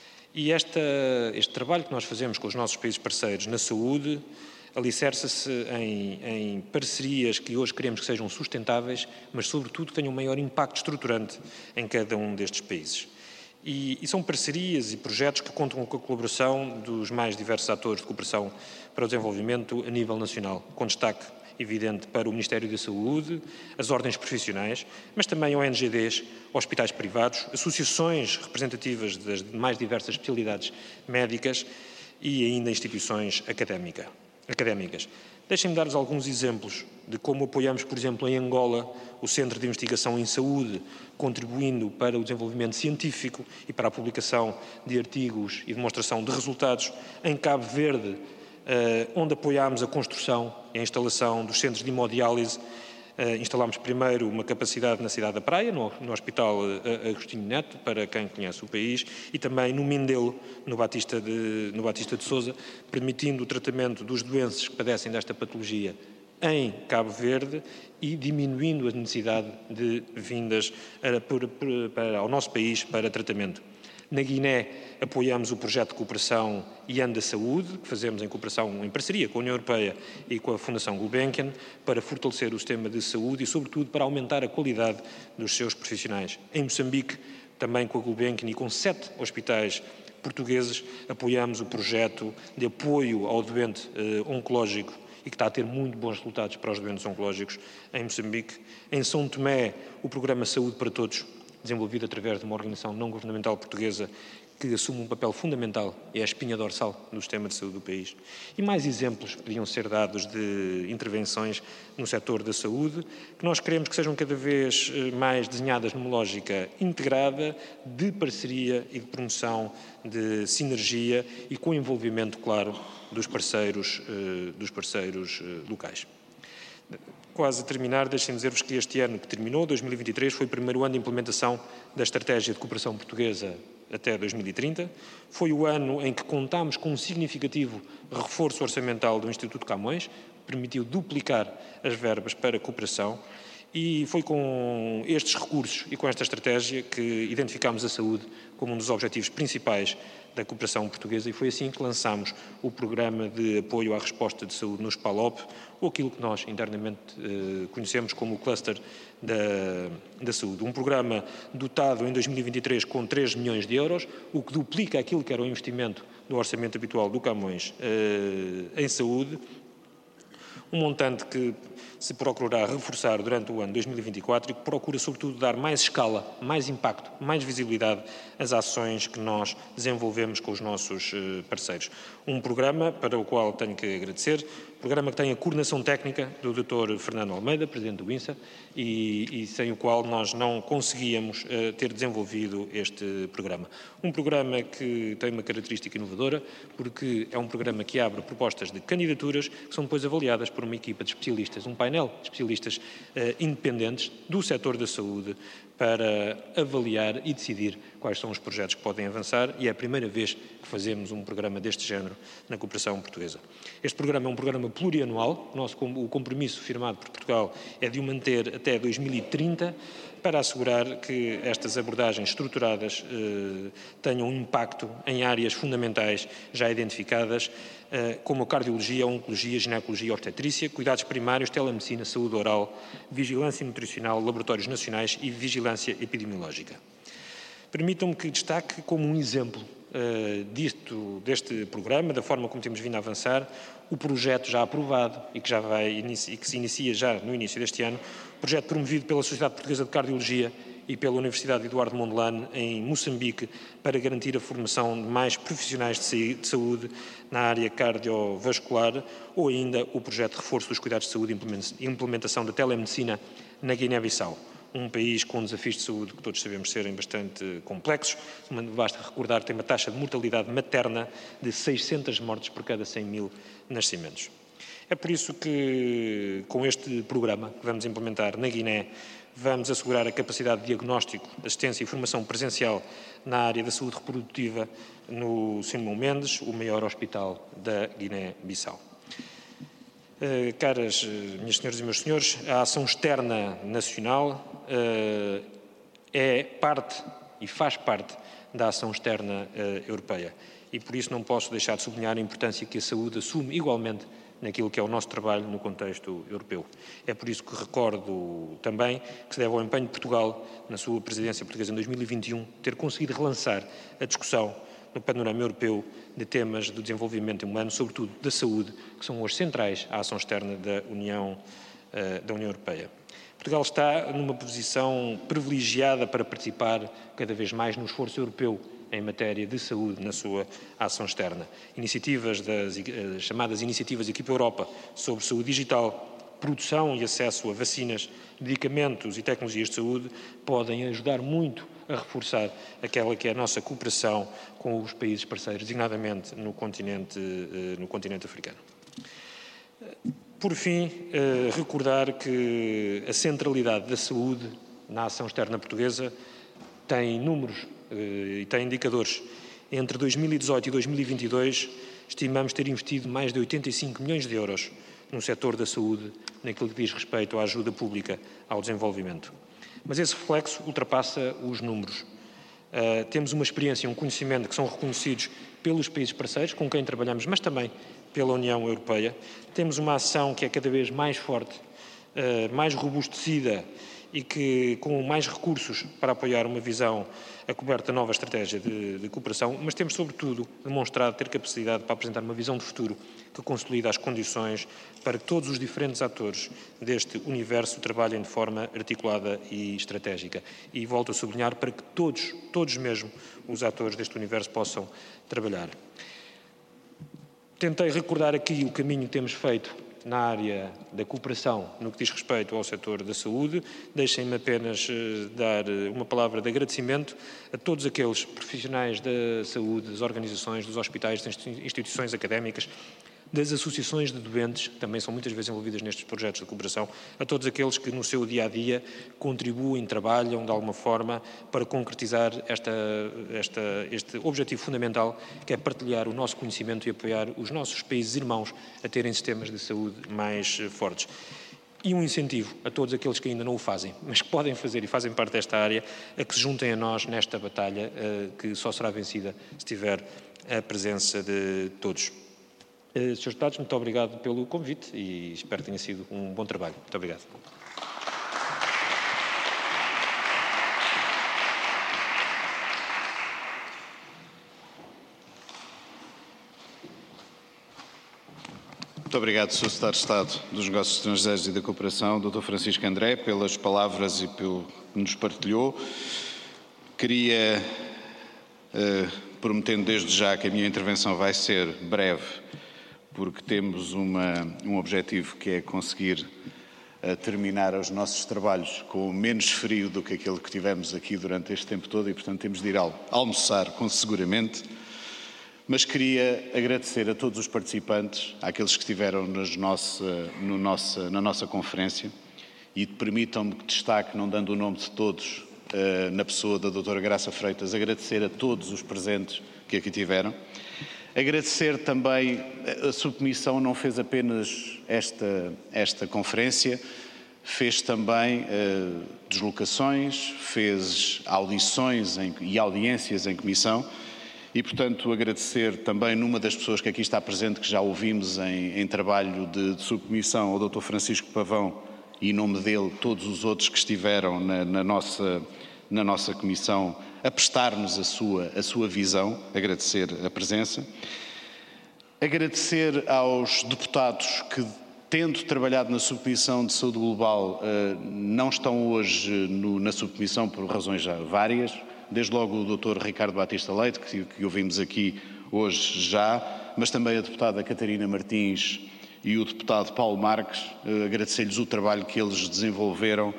E esta, este trabalho que nós fazemos com os nossos países parceiros na saúde alicerça-se em, em parcerias que hoje queremos que sejam sustentáveis, mas, sobretudo, que tenham um maior impacto estruturante em cada um destes países. E, e são parcerias e projetos que contam com a colaboração dos mais diversos atores de cooperação para o desenvolvimento a nível nacional, com destaque evidente para o Ministério da Saúde, as ordens profissionais, mas também O N G Ds, hospitais privados, associações representativas das mais diversas especialidades médicas e ainda instituições académica, académicas. Deixem-me dar-vos alguns exemplos de como apoiamos, por exemplo, em Angola, o Centro de Investigação em Saúde, contribuindo para o desenvolvimento científico e para a publicação de artigos e demonstração de resultados. Em Cabo Verde, onde apoiámos a construção e a instalação dos centros de hemodiálise. Instalámos primeiro uma capacidade na cidade da Praia, no, no Hospital Agostinho Neto, para quem conhece o país, e também no Mindelo, no Batista de, no Batista de Sousa, permitindo o tratamento dos doentes que padecem desta patologia em Cabo Verde e diminuindo a necessidade de vindas para, para, para, ao nosso país para tratamento. Na Guiné, apoiamos o projeto de cooperação Ianda Saúde, que fazemos em cooperação, em parceria com a União Europeia e com a Fundação Gulbenkian, para fortalecer o sistema de saúde e, sobretudo, para aumentar a qualidade dos seus profissionais. Em Moçambique, também com a Gulbenkian e com sete hospitais portugueses, apoiamos o projeto de apoio ao doente eh, oncológico e que está a ter muito bons resultados para os doentes oncológicos em Moçambique. Em São Tomé, o programa Saúde para Todos, desenvolvido através de uma organização não governamental portuguesa que assume um papel fundamental, é a espinha dorsal do sistema de saúde do país. E mais exemplos podiam ser dados de intervenções no setor da saúde, que nós queremos que sejam cada vez mais desenhadas numa lógica integrada, de parceria e de promoção, de sinergia e com envolvimento, claro, dos parceiros, dos parceiros locais. Quase a terminar, deixem-me dizer-vos que este ano que terminou, dois mil e vinte e três, foi o primeiro ano de implementação da Estratégia de Cooperação Portuguesa até dois mil e trinta. Foi o ano em que contámos com um significativo reforço orçamental do Instituto Camões, que permitiu duplicar as verbas para a cooperação, e foi com estes recursos e com esta estratégia que identificámos a saúde como um dos objetivos principais da cooperação portuguesa, e foi assim que lançámos o programa de apoio à resposta de saúde nos PALOP, ou aquilo que nós internamente eh, conhecemos como o cluster da, da saúde. Um programa dotado em dois mil e vinte e três com três milhões de euros, o que duplica aquilo que era o investimento do orçamento habitual do Camões eh, em saúde, um montante que se procurará reforçar durante o ano dois mil e vinte e quatro e que procura, sobretudo, dar mais escala, mais impacto, mais visibilidade às ações que nós desenvolvemos com os nossos parceiros. Um programa para o qual tenho que agradecer, programa que tem a coordenação técnica do doutor Fernando Almeida, Presidente do INSA, e, e sem o qual nós não conseguíamos uh, ter desenvolvido este programa. Um programa que tem uma característica inovadora, porque é um programa que abre propostas de candidaturas que são depois avaliadas por uma equipa de especialistas, um painel de especialistas uh, independentes do setor da saúde, para avaliar e decidir quais são os projetos que podem avançar, e é a primeira vez que fazemos um programa deste género na cooperação portuguesa. Este programa é um programa plurianual, nosso, o compromisso firmado por Portugal é de o manter até dois mil e trinta, para assegurar que estas abordagens estruturadas eh, tenham um impacto em áreas fundamentais já identificadas, eh, como a cardiologia, a oncologia, a ginecologia, a obstetrícia, cuidados primários, telemedicina, saúde oral, vigilância nutricional, laboratórios nacionais e vigilância epidemiológica. Permitam-me que destaque como um exemplo uh, disto, deste programa, da forma como temos vindo a avançar, o projeto já aprovado e que, já vai, e que se inicia já no início deste ano, projeto promovido pela Sociedade Portuguesa de Cardiologia e pela Universidade Eduardo Mondlane, em Moçambique, para garantir a formação de mais profissionais de saúde na área cardiovascular, ou ainda o projeto de reforço dos cuidados de saúde e implementação da telemedicina na Guiné-Bissau. um país com desafios de saúde que todos sabemos serem bastante complexos. Basta recordar que tem uma taxa de mortalidade materna de seiscentas mortes por cada cem mil nascimentos. É por isso que, com este programa que vamos implementar na Guiné, vamos assegurar a capacidade de diagnóstico, assistência e formação presencial na área da saúde reprodutiva no Simão Mendes, o maior hospital da Guiné-Bissau. Uh, caras uh, minhas senhoras e meus senhores, a ação externa nacional uh, é parte e faz parte da ação externa uh, europeia e por isso não posso deixar de sublinhar a importância que a saúde assume igualmente naquilo que é o nosso trabalho no contexto europeu. É por isso que recordo também que se deve ao empenho de Portugal, na sua presidência portuguesa em dois mil e vinte e um, ter conseguido relançar a discussão no panorama europeu de temas do desenvolvimento humano, sobretudo da saúde, que são hoje centrais à ação externa da União, uh, da União Europeia. Portugal está numa posição privilegiada para participar cada vez mais no esforço europeu em matéria de saúde na sua ação externa. Iniciativas das uh, chamadas Iniciativas Equipa Europa sobre saúde digital, produção e acesso a vacinas, medicamentos e tecnologias de saúde podem ajudar muito a reforçar aquela que é a nossa cooperação com os países parceiros, designadamente no continente, no continente africano. Por fim, recordar que a centralidade da saúde na ação externa portuguesa tem números e tem indicadores. Entre dois mil e dezoito e dois mil e vinte e dois, estimamos ter investido mais de oitenta e cinco milhões de euros no setor da saúde, naquilo que diz respeito à ajuda pública ao desenvolvimento. Mas esse reflexo ultrapassa os números. Uh, temos uma experiência e um conhecimento que são reconhecidos pelos países parceiros com quem trabalhamos, mas também pela União Europeia. Temos uma ação que é cada vez mais forte, uh, mais robustecida e que com mais recursos para apoiar uma visão a coberta nova estratégia de, de cooperação, mas temos, sobretudo, demonstrado ter capacidade para apresentar uma visão de futuro que consolida as condições para que todos os diferentes atores deste universo trabalhem de forma articulada e estratégica. E volto a sublinhar, para que todos, todos mesmo, os atores deste universo possam trabalhar. Tentei recordar aqui o caminho que temos feito na área da cooperação, no que diz respeito ao setor da saúde. Deixem-me apenas uh, dar uma palavra de agradecimento a todos aqueles profissionais da saúde, das organizações, dos hospitais, das instituições académicas, das associações de doentes, que também são muitas vezes envolvidas nestes projetos de cooperação, a todos aqueles que no seu dia-a-dia contribuem, trabalham de alguma forma para concretizar esta, esta, este objetivo fundamental, que é partilhar o nosso conhecimento e apoiar os nossos países irmãos a terem sistemas de saúde mais fortes. E um incentivo a todos aqueles que ainda não o fazem, mas que podem fazer e fazem parte desta área, a que se juntem a nós nesta batalha, que só será vencida se tiver a presença de todos. Senhores Deputados, muito obrigado pelo convite e espero que tenha sido um bom trabalho. Muito obrigado. Muito obrigado, senhor Secretário de Estado dos Negócios Estrangeiros e da Cooperação, doutor Francisco André, pelas palavras e pelo que nos partilhou. Queria, eh, prometendo desde já que a minha intervenção vai ser breve, porque temos uma, um objetivo que é conseguir uh, terminar os nossos trabalhos com menos frio do que aquele que tivemos aqui durante este tempo todo e, portanto, temos de ir al almoçar com seguramente. Mas queria agradecer a todos os participantes, àqueles que estiveram nas nossa, no nossa, na nossa conferência, e permitam-me que destaque, não dando o nome de todos, uh, na pessoa da doutora Graça Freitas, agradecer a todos os presentes que aqui tiveram. Agradecer também, a subcomissão não fez apenas esta, esta conferência, fez também uh, deslocações, fez audições em, e audiências em comissão e, portanto, agradecer também numa das pessoas que aqui está presente, que já ouvimos em, em trabalho de, de subcomissão, ao doutor Francisco Pavão, e em nome dele todos os outros que estiveram na, na, nossa, na nossa comissão, a prestar-nos a sua, a sua visão, agradecer a presença. Agradecer aos deputados que, tendo trabalhado na Subcomissão de Saúde Global, não estão hoje no, na Subcomissão por razões já várias, desde logo o doutor Ricardo Batista Leite, que, que ouvimos aqui hoje já, mas também a deputada Catarina Martins e o deputado Paulo Marques, agradecer-lhes o trabalho que eles desenvolveram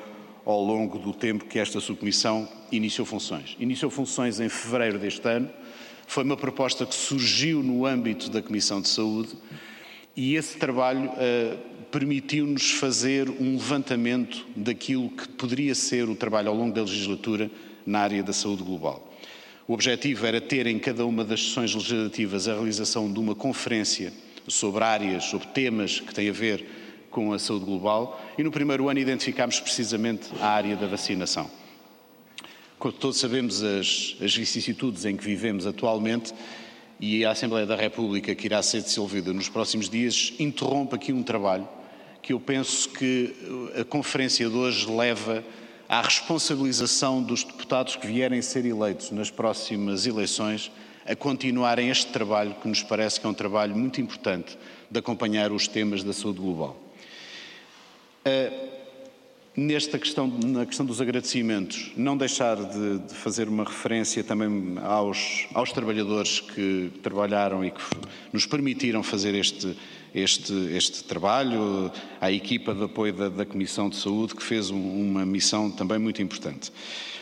ao longo do tempo que esta subcomissão iniciou funções. Iniciou funções em fevereiro deste ano, foi uma proposta que surgiu no âmbito da Comissão de Saúde e esse trabalho uh, permitiu-nos fazer um levantamento daquilo que poderia ser o trabalho ao longo da legislatura na área da saúde global. O objetivo era ter em cada uma das sessões legislativas a realização de uma conferência sobre áreas, sobre temas que têm a ver com a saúde global e no primeiro ano identificámos precisamente a área da vacinação. Como todos sabemos as, as vicissitudes em que vivemos atualmente e a Assembleia da República, que irá ser dissolvida nos próximos dias, interrompe aqui um trabalho que eu penso que a conferência de hoje leva à responsabilização dos deputados que vierem ser eleitos nas próximas eleições a continuarem este trabalho que nos parece que é um trabalho muito importante de acompanhar os temas da saúde global. Uh, Nesta questão, na questão dos agradecimentos, não deixar de, de fazer uma referência também aos, aos trabalhadores que trabalharam e que nos permitiram fazer este, este, este trabalho, à equipa de apoio da, da Comissão de Saúde, que fez um, uma missão também muito importante.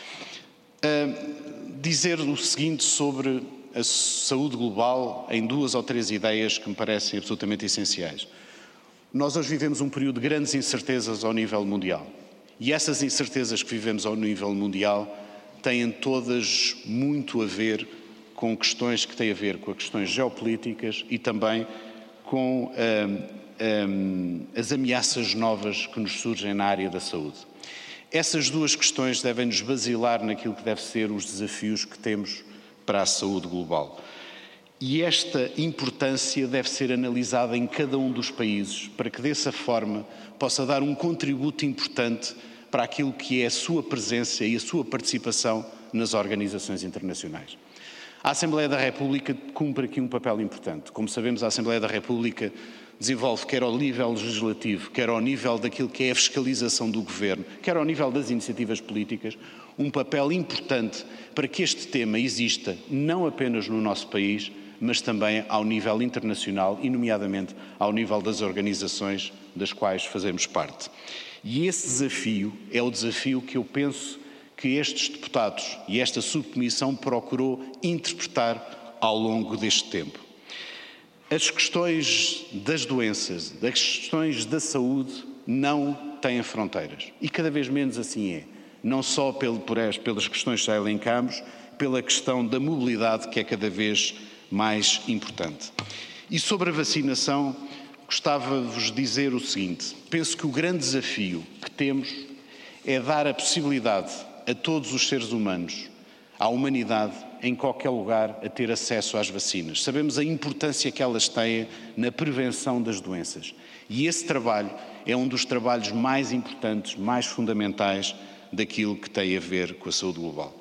Uh, dizer o seguinte sobre a saúde global em duas ou três ideias que me parecem absolutamente essenciais. Nós hoje vivemos um período de grandes incertezas ao nível mundial. E essas incertezas que vivemos ao nível mundial têm todas muito a ver com questões que têm a ver com as questões geopolíticas e também com hum, hum, as ameaças novas que nos surgem na área da saúde. Essas duas questões devem-nos basilar naquilo que devem ser os desafios que temos para a saúde global. E esta importância deve ser analisada em cada um dos países para que dessa forma possa dar um contributo importante para aquilo que é a sua presença e a sua participação nas organizações internacionais. A Assembleia da República cumpre aqui um papel importante. Como sabemos, a Assembleia da República desenvolve, quer ao nível legislativo, quer ao nível daquilo que é a fiscalização do governo, quer ao nível das iniciativas políticas, um papel importante para que este tema exista não apenas no nosso país, mas também ao nível internacional e, nomeadamente, ao nível das organizações das quais fazemos parte. E esse desafio é o desafio que eu penso que estes deputados e esta subcomissão procurou interpretar ao longo deste tempo. As questões das doenças, as questões da saúde não têm fronteiras e cada vez menos assim é. Não só pelo, por as, pelas questões que já elencámos, pela questão da mobilidade que é cada vez mais importante. E sobre a vacinação, gostava-vos de dizer o seguinte: penso que o grande desafio que temos é dar a possibilidade a todos os seres humanos, à humanidade, em qualquer lugar, a ter acesso às vacinas. Sabemos a importância que elas têm na prevenção das doenças. E esse trabalho é um dos trabalhos mais importantes, mais fundamentais daquilo que tem a ver com a saúde global.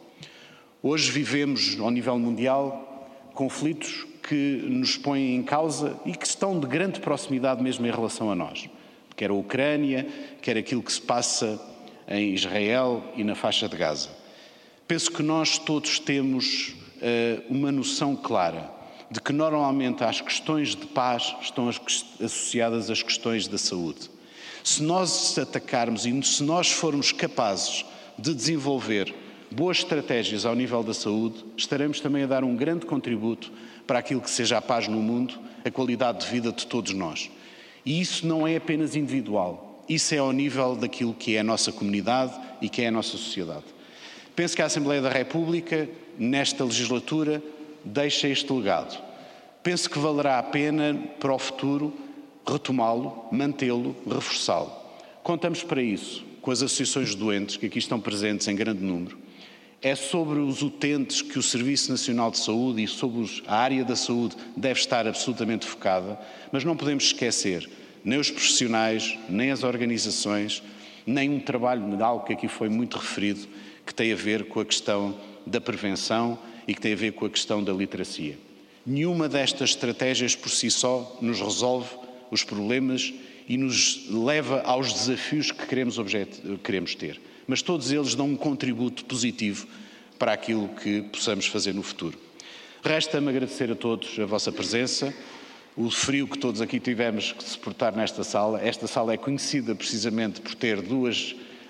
Hoje vivemos, ao nível mundial, conflitos que nos põem em causa e que estão de grande proximidade mesmo em relação a nós. Quer a Ucrânia, quer aquilo que se passa em Israel e na faixa de Gaza. Penso que nós todos temos uh, uma noção clara de que normalmente as questões de paz estão associadas às questões da saúde. Se nós atacarmos e se nós formos capazes de desenvolver boas estratégias ao nível da saúde, estaremos também a dar um grande contributo para aquilo que seja a paz no mundo, a qualidade de vida de todos nós. E isso não é apenas individual, isso é ao nível daquilo que é a nossa comunidade e que é a nossa sociedade. Penso que a Assembleia da República, nesta legislatura, deixa este legado. Penso que valerá a pena, para o futuro, retomá-lo, mantê-lo, reforçá-lo. Contamos para isso com as associações de doentes, que aqui estão presentes em grande número. É sobre os utentes que o Serviço Nacional de Saúde e sobre os, a área da saúde deve estar absolutamente focada, mas não podemos esquecer nem os profissionais, nem as organizações, nem um trabalho de algo que aqui foi muito referido, que tem a ver com a questão da prevenção e que tem a ver com a questão da literacia. Nenhuma destas estratégias por si só nos resolve os problemas e nos leva aos desafios que queremos, objet... queremos ter. Mas todos eles dão um contributo positivo para aquilo que possamos fazer no futuro. Resta-me agradecer a todos a vossa presença, o frio que todos aqui tivemos que suportar nesta sala. Esta sala é conhecida precisamente por ter duas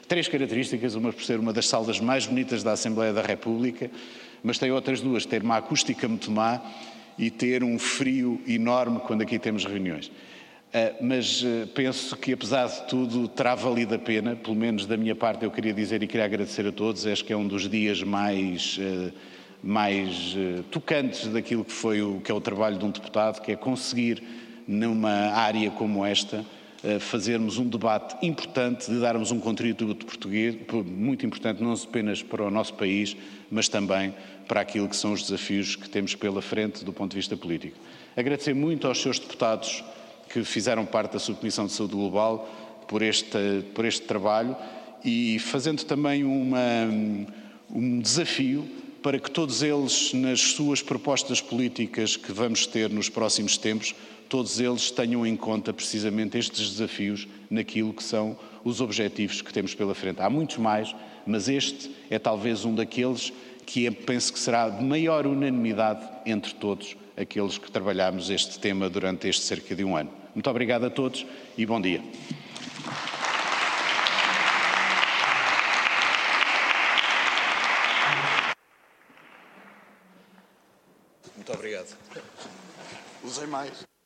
três características, uma por ser uma das salas mais bonitas da Assembleia da República, mas tem outras duas, ter uma acústica muito má e ter um frio enorme quando aqui temos reuniões. Uh, mas uh, penso que, apesar de tudo, terá valido a pena, pelo menos da minha parte eu queria dizer e queria agradecer a todos, acho que é um dos dias mais, uh, mais uh, tocantes daquilo que foi o, que é o trabalho de um deputado, que é conseguir, numa área como esta, uh, fazermos um debate importante, de darmos um contributo português, muito importante, não apenas para o nosso país, mas também para aquilo que são os desafios que temos pela frente do ponto de vista político. Agradecer muito aos seus deputados que fizeram parte da Subcomissão de Saúde Global por este, por este trabalho e fazendo também uma, um desafio para que todos eles, nas suas propostas políticas que vamos ter nos próximos tempos, todos eles tenham em conta precisamente estes desafios naquilo que são os objetivos que temos pela frente. Há muitos mais, mas este é talvez um daqueles que eu penso que será de maior unanimidade entre todos aqueles que trabalhamos este tema durante este cerca de um ano. Muito obrigado a todos e bom dia. Muito obrigado. Usei mais.